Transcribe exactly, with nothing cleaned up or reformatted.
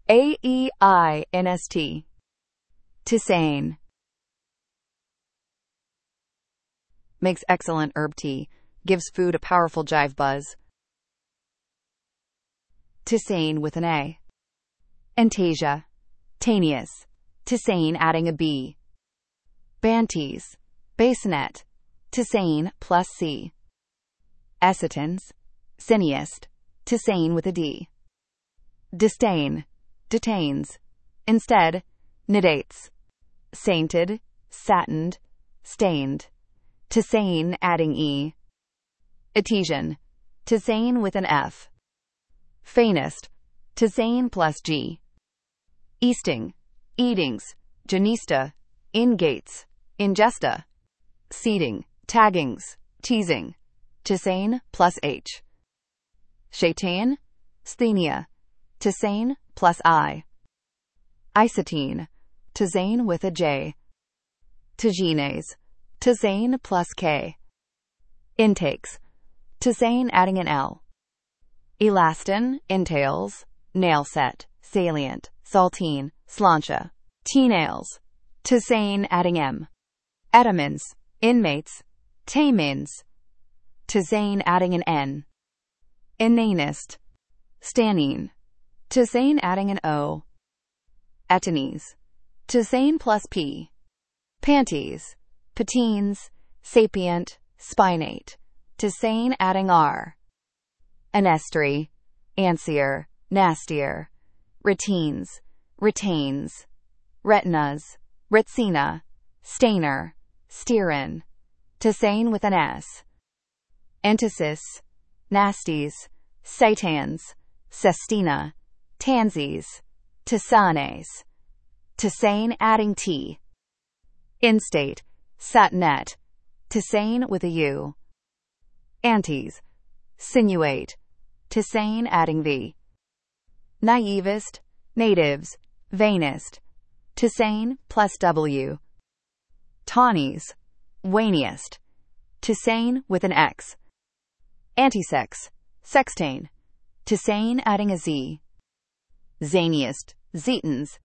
A E I N S T. Tisane. Makes excellent herb tea. Gives food a powerful jive buzz. Tisane with an A. Antasia. Taenius. Tisane adding a B. Bantes. Bassinet. Tisane plus C. Essitons. Cineast. Tisane with a D. Disdain. Detains. Instead, nidates. Sainted. Satined. Stained. Tisane adding E. Etesian. Tisane with an F. Fainest. Tisane plus G. Easting. Eatings. Janista. Ingates. Ingesta. Seeding. Taggings. Teasing. Tisane plus H. Shaitan. Sthenia. Tisane plus I. Isotene. Tisane with a J. Tagines. Tisane plus K. Intakes. Tisane adding an L. Elastin, entails, nail set, salient, saltine, slantia. T-nails. Tisane adding M. Etamins, inmates, tamins. Tisane adding an N. Inanist. Stannine. Tisane adding an O. Etones. Tisane plus P. Panties. Patines. Sapient. Spinate. Tisane adding R. Anestry. Ansier. Nastier. Retines. Retains. Retinas. Retina. Stainer. Stearin. Tisane with an S. Antisis. Nasties. Saitans. Sestina. Tansies. Tisanes. Tisane adding T. Instate. Satinet. Tisane with a U. Antes. Sinuate. Tisane adding V. Naivist. Natives. Vainest. Tisane plus W. Tawnies. Waniest. Tisane with an X. Antisex. Sextane. Tisane adding a Z. Zaniest. Zetans.